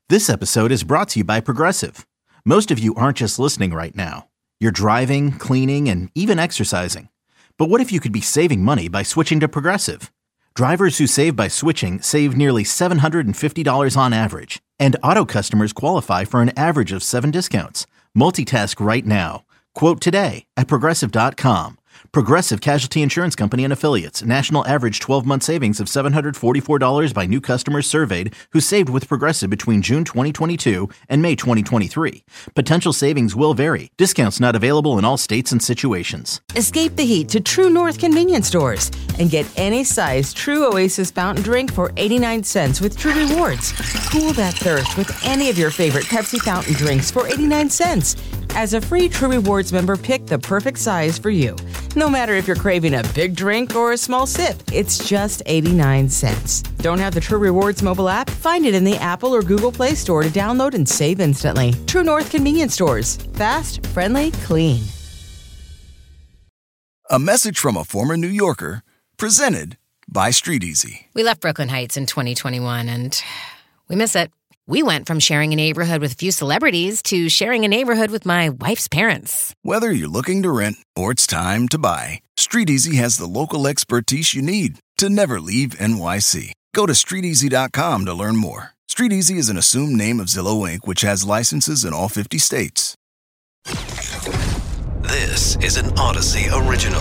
This episode is brought to you by Progressive. Most of you aren't just listening right now. You're driving, cleaning, and even exercising. But what if you could be saving money by switching to Progressive? Drivers who save by switching save nearly $750 on average. And auto customers qualify for an average of 7 discounts. Multitask right now. Quote today at Progressive.com. Progressive Casualty Insurance Company and Affiliates. National average 12-month savings of $744 by new customers surveyed who saved with Progressive between June 2022 and May 2023. Potential savings will vary. Discounts not available in all states and situations. Escape the heat to True North convenience stores and get any size True Oasis fountain drink for 89 cents with True Rewards. Cool that thirst with any of your favorite Pepsi fountain drinks for 89 cents. As a free True Rewards member, pick the perfect size for you. No matter if you're craving a big drink or a small sip, it's just 89 cents. Don't have the True Rewards mobile app? Find it in the Apple or Google Play Store to download and save instantly. True North convenience stores. Fast, friendly, clean. A message from a former New Yorker, presented by StreetEasy. We left Brooklyn Heights in 2021 and we miss it. We went from sharing a neighborhood with a few celebrities to sharing a neighborhood with my wife's parents. Whether you're looking to rent or it's time to buy, StreetEasy has the local expertise you need to never leave NYC. Go to StreetEasy.com to learn more. StreetEasy is an assumed name of Zillow Inc., which has licenses in all 50 states. This is an Odyssey original.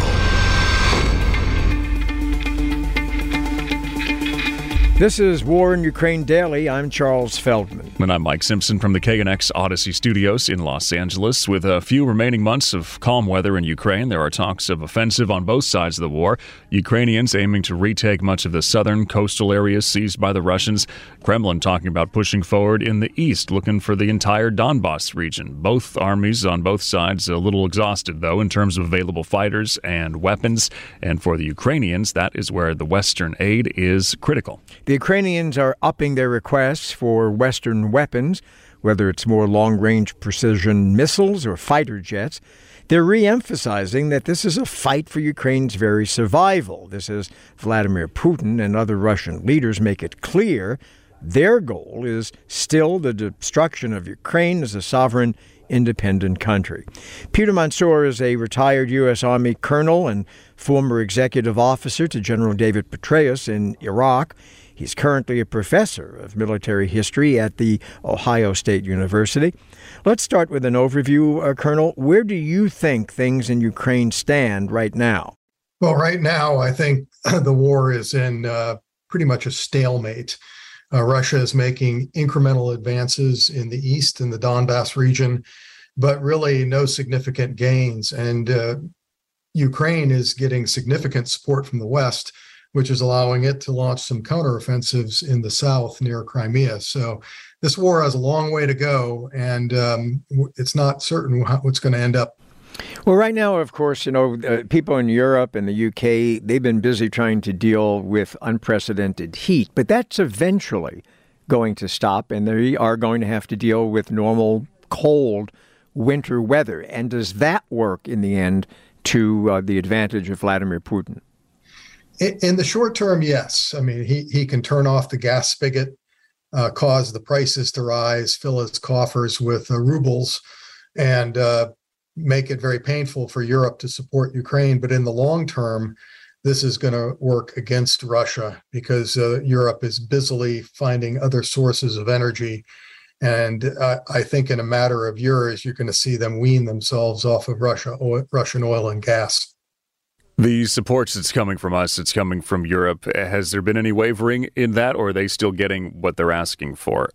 This is War in Ukraine Daily. I'm Charles Feldman. And I'm Mike Simpson from the KNX Odyssey Studios in Los Angeles. With a few remaining months of calm weather in Ukraine, there are talks of offensive on both sides of the war. Ukrainians aiming to retake much of the southern coastal areas seized by the Russians. Kremlin talking about pushing forward in the east, looking for the entire Donbas region. Both armies on both sides a little exhausted, though, in terms of available fighters and weapons. And for the Ukrainians, that is where the Western aid is critical. The Ukrainians are upping their requests for Western weapons, whether it's more long-range precision missiles or fighter jets. They're re-emphasizing that this is a fight for Ukraine's very survival. This is Vladimir Putin and other Russian leaders make it clear their goal is still the destruction of Ukraine as a sovereign, independent country. Peter Mansour is a retired U.S. Army colonel and former executive officer to General David Petraeus in Iraq. He's currently a professor of military history at the Ohio State University. Let's start with an overview, Colonel. Where do you think things in Ukraine stand right now? Well, right now, I think the war is in pretty much a stalemate. Russia is making incremental advances in the east, in the Donbas region, but really no significant gains. And Ukraine is getting significant support from the West, which is allowing it to launch some counteroffensives in the south near Crimea. So this war has a long way to go, and it's not certain how it's going to end up. Well, right now, of course, people in Europe and the UK, they've been busy trying to deal with unprecedented heat, but that's eventually going to stop, and they are going to have to deal with normal cold winter weather. And does that work in the end to the advantage of Vladimir Putin? In the short term, yes. I mean, he can turn off the gas spigot, cause the prices to rise, fill his coffers with rubles, and make it very painful for Europe to support Ukraine. But in the long term, this is going to work against Russia because Europe is busily finding other sources of energy. And I think in a matter of years, you're going to see them wean themselves off of Russian oil and gas. The support that's coming from us, it's coming from Europe. Has there been any wavering in that, or are they still getting what they're asking for?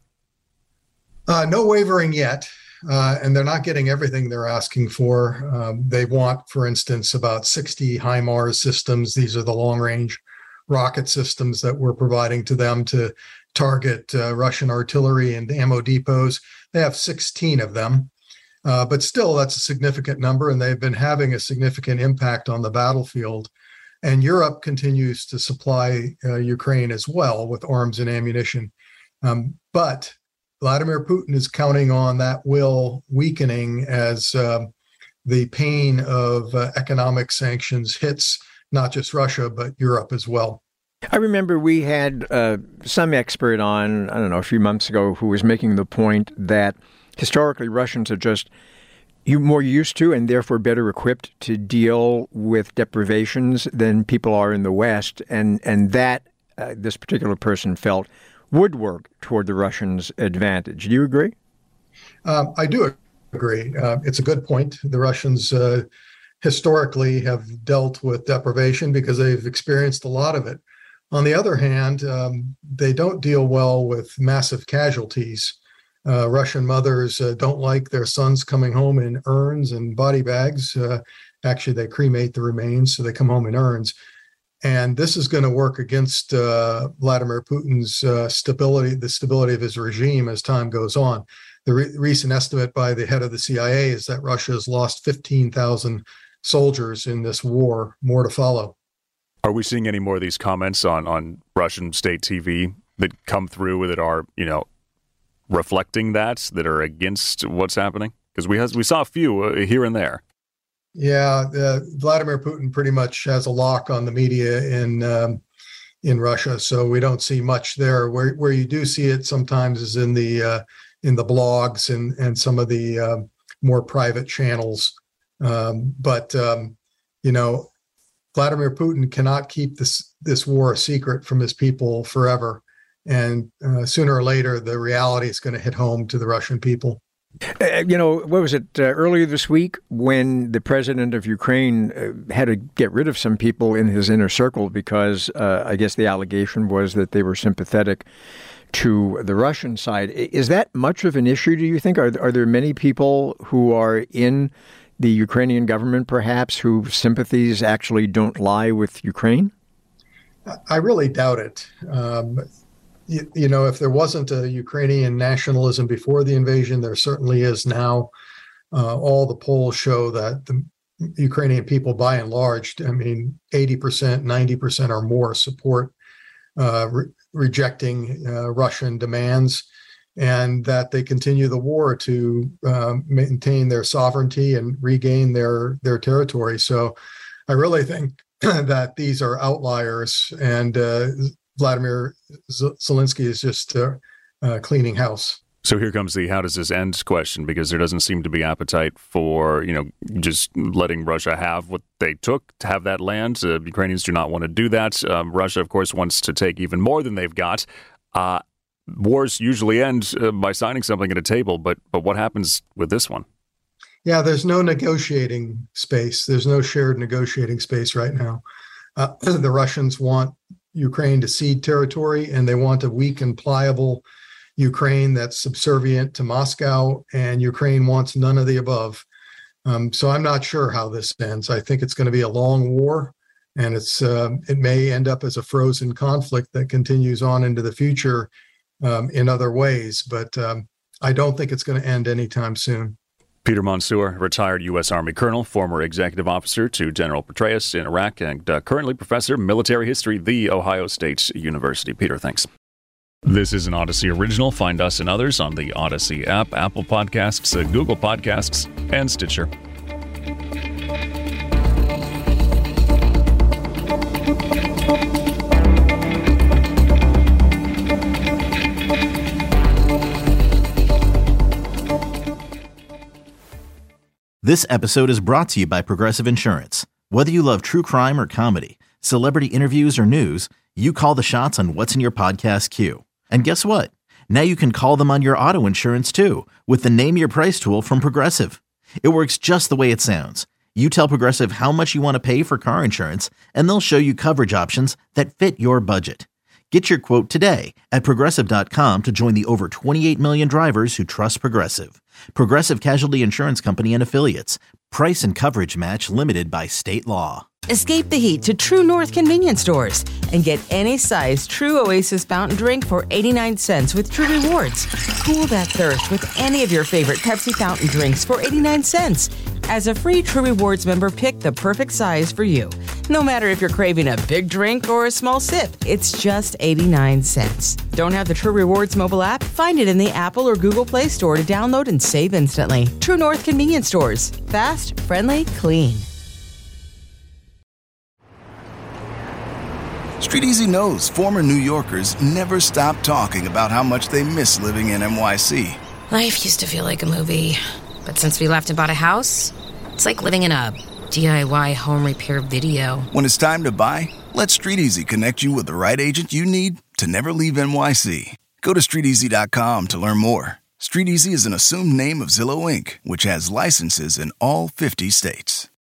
No wavering yet, and they're not getting everything they're asking for. They want, for instance, about 60 HIMARS systems. These are the long-range rocket systems that we're providing to them to target Russian artillery and ammo depots. They have 16 of them. But still, that's a significant number, and they've been having a significant impact on the battlefield. And Europe continues to supply Ukraine as well with arms and ammunition. But Vladimir Putin is counting on that will weakening as the pain of economic sanctions hits not just Russia, but Europe as well. I remember we had some expert on, I don't know, a few months ago who was making the point that historically Russians are just more used to and therefore better equipped to deal with deprivations than people are in the West, and that this particular person felt would work toward the Russians' advantage. Do you agree? I do agree. It's a good point. The Russians historically have dealt with deprivation because they've experienced a lot of it. On the other hand, they don't deal well with massive casualties. Russian mothers don't like their sons coming home in urns and body bags. Actually, they cremate the remains, so they come home in urns. And this is going to work against Vladimir Putin's stability, the stability of his regime as time goes on. The recent estimate by the head of the CIA is that Russia has lost 15,000 soldiers in this war, more to follow. Are we seeing any more of these comments on Russian state TV that come through that are, reflecting that are against what's happening? Because we saw a few here and there. Yeah, Vladimir Putin pretty much has a lock on the media in Russia, so we don't see much there. Where you do see it sometimes is in the blogs and some of the more private channels. But Vladimir Putin cannot keep this war a secret from his people forever. And sooner or later, the reality is going to hit home to the Russian people. What was it earlier this week when the president of Ukraine had to get rid of some people in his inner circle because I guess the allegation was that they were sympathetic to the Russian side. Is that much of an issue, do you think? Are there many people who are in the Ukrainian government, perhaps, whose sympathies actually don't lie with Ukraine? I really doubt it. If there wasn't a Ukrainian nationalism before the invasion, there certainly is now. All the polls show that the Ukrainian people, by and large, 80%, 90% or more support rejecting Russian demands, and that they continue the war to maintain their sovereignty and regain their territory. So I really think that these are outliers, and Vladimir Zelensky is just cleaning house. So here comes the how does this end question, because there doesn't seem to be appetite for, just letting Russia have what they took to have that land. Ukrainians do not want to do that. Russia, of course, wants to take even more than they've got. Wars usually end by signing something at a table, but what happens with this one? Yeah, there's no negotiating space. There's no shared negotiating space right now. The Russians want Ukraine to cede territory, and they want a weak and pliable Ukraine that's subservient to Moscow, and Ukraine wants none of the above. So I'm not sure how this ends. I think it's going to be a long war, and it may end up as a frozen conflict that continues on into the future in other ways, but I don't think it's going to end anytime soon. Peter Mansour, retired U.S. Army colonel, former executive officer to General Petraeus in Iraq, and currently professor of military history, The Ohio State University. Peter, thanks. This is an Odyssey original. Find us and others on the Odyssey app, Apple Podcasts, Google Podcasts, and Stitcher. This episode is brought to you by Progressive Insurance. Whether you love true crime or comedy, celebrity interviews or news, you call the shots on what's in your podcast queue. And guess what? Now you can call them on your auto insurance too with the Name Your Price tool from Progressive. It works just the way it sounds. You tell Progressive how much you want to pay for car insurance, and they'll show you coverage options that fit your budget. Get your quote today at Progressive.com to join the over 28 million drivers who trust Progressive. Progressive Casualty Insurance Company and Affiliates. Price and coverage match limited by state law. Escape the heat to True North convenience stores and get any size True Oasis fountain drink for 89 cents with True Rewards. Cool that thirst with any of your favorite Pepsi fountain drinks for 89 cents. As a free True Rewards member, pick the perfect size for you. No matter if you're craving a big drink or a small sip, it's just 89 cents. Don't have the True Rewards mobile app? Find it in the Apple or Google Play Store to download and save instantly. True North convenience stores. Fast, friendly, clean. StreetEasy knows former New Yorkers never stop talking about how much they miss living in NYC. Life used to feel like a movie, but since we left and bought a house, it's like living in a DIY home repair video. When it's time to buy, let StreetEasy connect you with the right agent you need to never leave NYC. Go to StreetEasy.com to learn more. StreetEasy is an assumed name of Zillow Inc., which has licenses in all 50 states.